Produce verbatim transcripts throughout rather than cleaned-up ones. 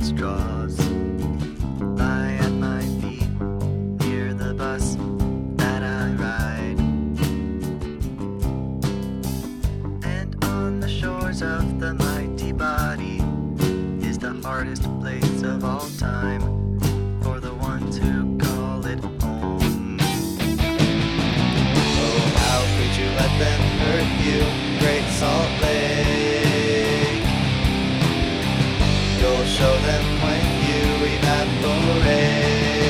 its jaws. Lie at my feet near the bus that I ride, and on the shores of the mighty body is the hardest place of all time for the ones who call it home. Oh, how could you let them hurt you, Great Salt Lake? You'll show them when you evaporate.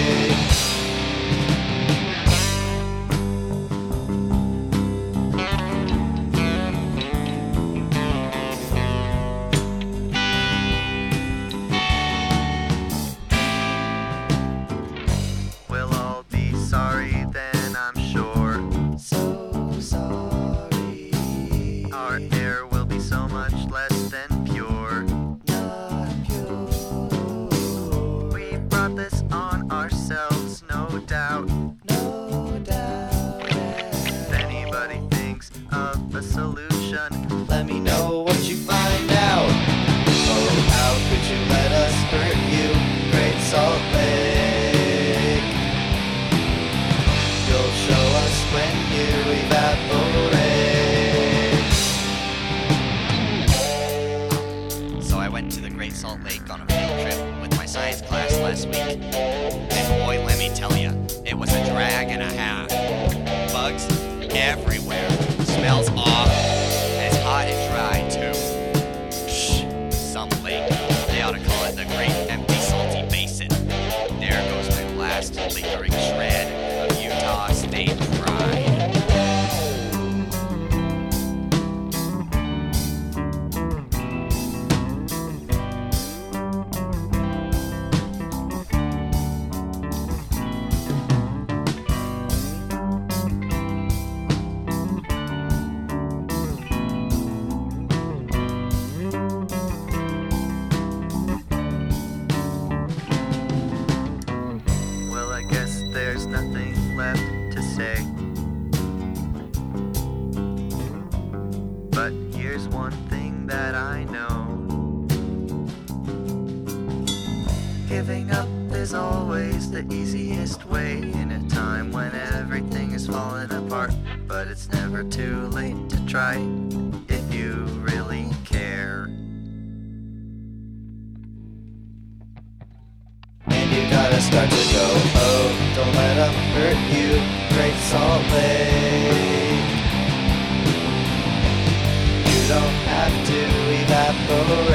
We'll all be sorry then, I'm sure. So sorry. Our air will be so much less than pure. Not pure. We brought this on ourselves, no doubt. No doubt. If anybody thinks of a solution, let me know what you find out. Oh, how could you let us hurt you, Great Salt Lake? You'll show us when you evaporate. So I went to the Great Salt Lake on a field trip with my science class last week. And boy, let me tell you, it was a drag and a half. Bugs everywhere. Smells awful. And it's hot and dry, too. Shh, some lake. They ought to call it the Great Empty Salty Basin. There goes my last lingering shred of Utah State pride. Well, I guess there's nothing left to say. But here's one thing that I know. Giving up is always the easiest way in a time when everything is falling apart. But it's never too late to try if you really care. And you gotta start to go, oh, don't let them hurt you, Great Salt Lake. You don't have to evaporate.